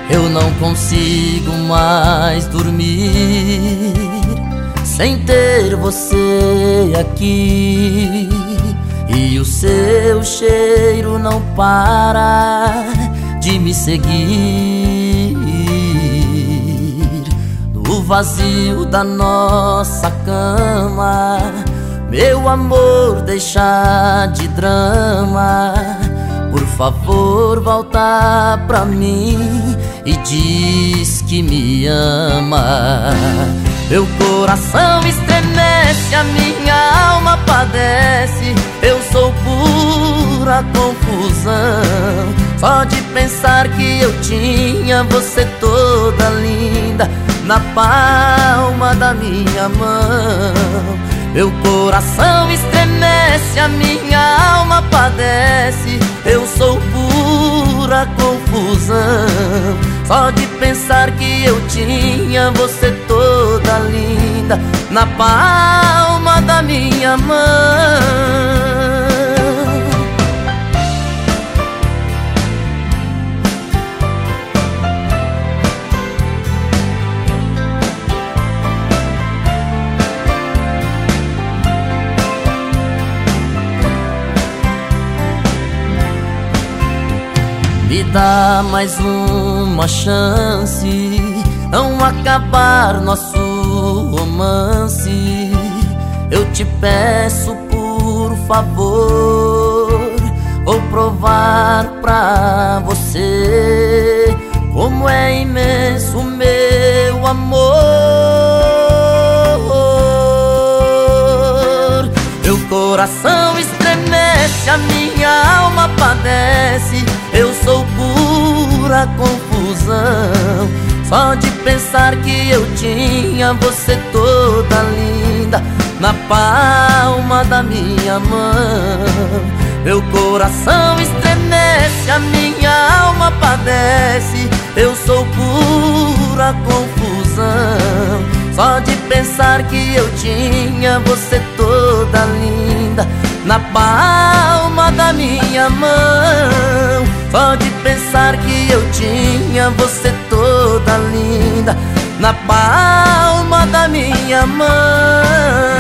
Eu não consigo mais dormir sem ter você aqui, e o seu cheiro não para de me seguir. No vazio da nossa cama, meu amor, deixa de drama. Por favor, volta pra mim e diz que me ama. Meu coração estremece, a minha alma padece. Eu sou pura confusão, só de pensar que eu tinha você toda linda na palma da minha mão. Meu coração estremece, a minha alma padece. Eu sou pura confusão, só de pensar que eu tinha você toda linda na palma da minha mão. Me dá mais uma chance, não acabar nosso romance. Eu te peço, por favor, vou provar pra você como é imenso meu amor. Meu coração estremece, a minha alma padece. Eu sou pura confusão, só de pensar que eu tinha você toda linda na palma da minha mão. Meu coração estremece, a minha alma padece. Eu sou pura confusão, só de pensar que eu tinha você toda linda na palma da minha mão. Só de pensar que eu tinha você toda linda na palma da minha mão.